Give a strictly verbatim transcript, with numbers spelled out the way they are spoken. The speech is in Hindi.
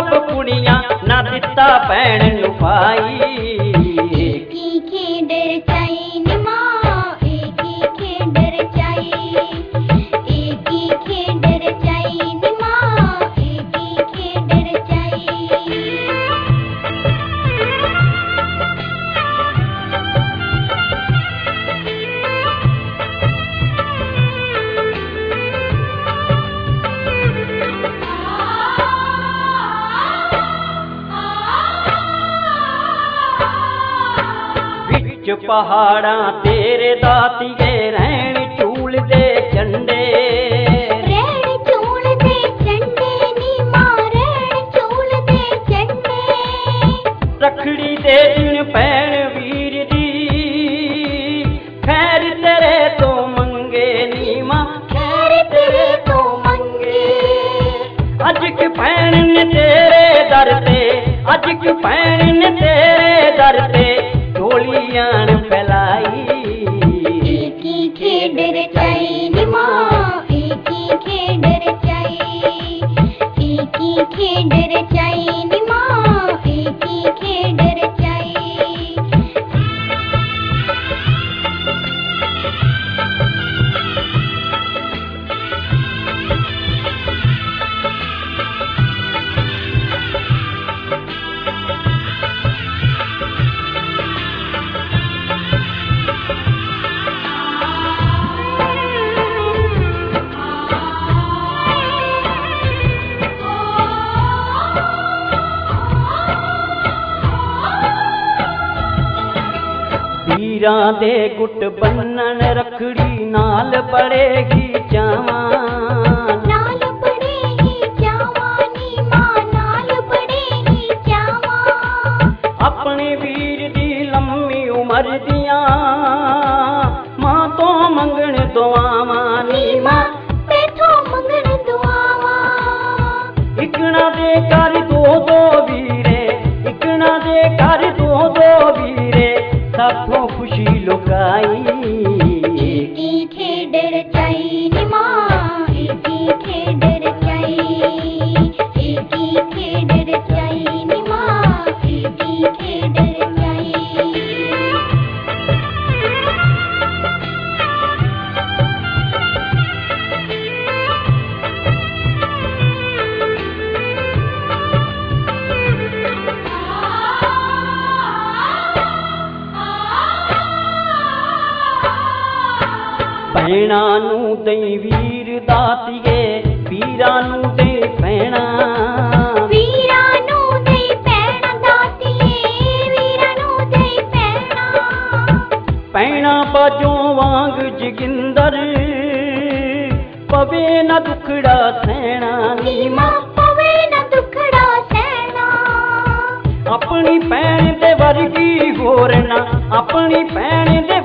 सब कुड़ियां ना दिता भैन नू पाई। एकी खेड रचाई नी मां एकी खेड रचाई, एकी खेड रचाई नी मां एकी खेड रचाई। विच पहाड़ां तेरे दातिए रैण चूल दे झंडे, रैण चूल दे झंडे नी मां रैण चूल दे झंडे। रखड़ी दे दिन भैन वीर दी खैर तेरे तो मंगे नी मां खैर तेरे तो मंगे। अज की भैन ने तेरे दर ते, अज की भैन ने तेरे दर ते ढोलियां फैलाई। एकी खेड रचाई नी मां एकी खेड रचाई, एकी खेड रचाई नी मां एकी खेड रचाई। वीरां दे गुट बन्नन रखड़ी नाल पड़ेगी जावां, नाल पड़ेगी जावां नी मां नाल पड़ेगी जावां। अपने वीर दी लम्मी उमर दियां मां तो मंगण दुआवां नी मां पैठों मंगण दुआवां। इकना दे कर दो दो वीरे, इकना दे कर दो दो वीरे साथों खुशी लुकाई। एकी खेड रचाई नी मां एकी खेड रचाई, एकी खेड रचाई नी मां एकी खेड रचाई। भैणा नू दई वीर दातिए वीरां नू दई भैणा, वीरां नू दई भैणा दातिए वीरां नू दई भैणा। भैणा बाजों वांग जोगिंदर पवे न दुखड़ा सहना नी मां पवे न दुखड़ा सहना। अपनी भैन दे वर्गी होर ना, अपनी भैन दे